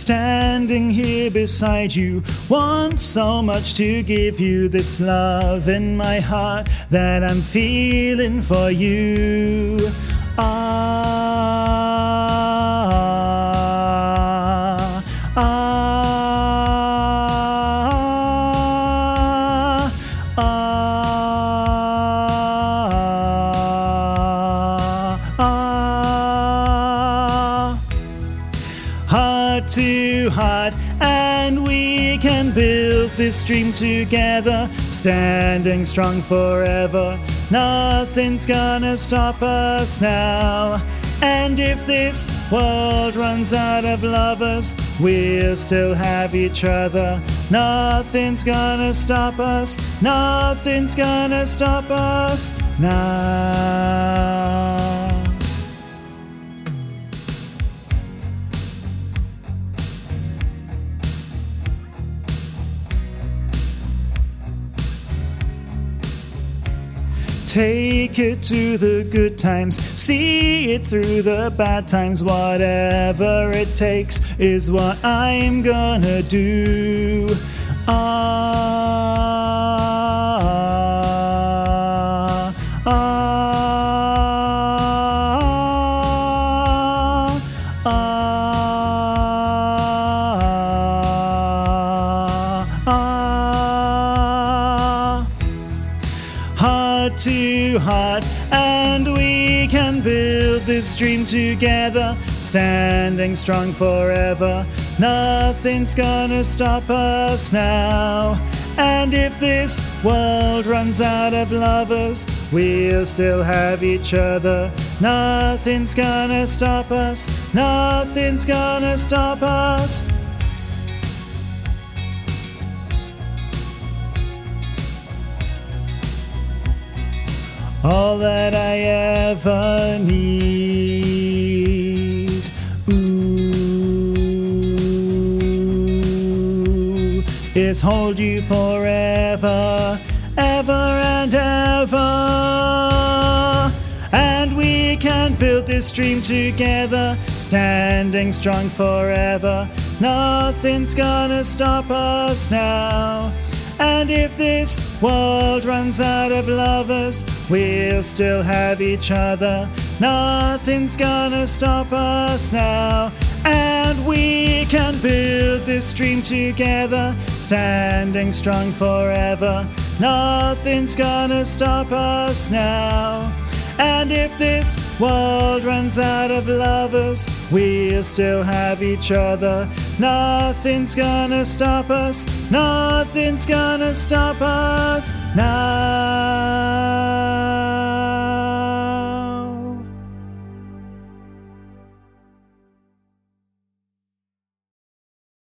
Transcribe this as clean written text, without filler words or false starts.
standing here beside you. Want so much to give you, this love in my heart that I'm feeling for you. Heart to heart, and we can build this dream together, standing strong forever. Nothing's gonna stop us now. And if this world runs out of lovers, we'll still have each other. Nothing's gonna stop us. Nothing's gonna stop us now. Take it to the good times, see it through the bad times. Whatever it takes is what I'm gonna do. Heart to heart, and we can build this dream together, standing strong forever. Nothing's gonna stop us now. And if this world runs out of lovers, we'll still have each other. Nothing's gonna stop us. Nothing's gonna stop us. All that I ever need, is hold you forever, ever and ever. And we can build this dream together, standing strong forever. Nothing's gonna stop us now. And if this world runs out of lovers, we'll still have each other. Nothing's gonna stop us now. And we can build this dream together, standing strong forever. Nothing's gonna stop us now. And if this world runs out of lovers, we'll still have each other. Nothing's gonna stop us. Nothing's gonna stop us now.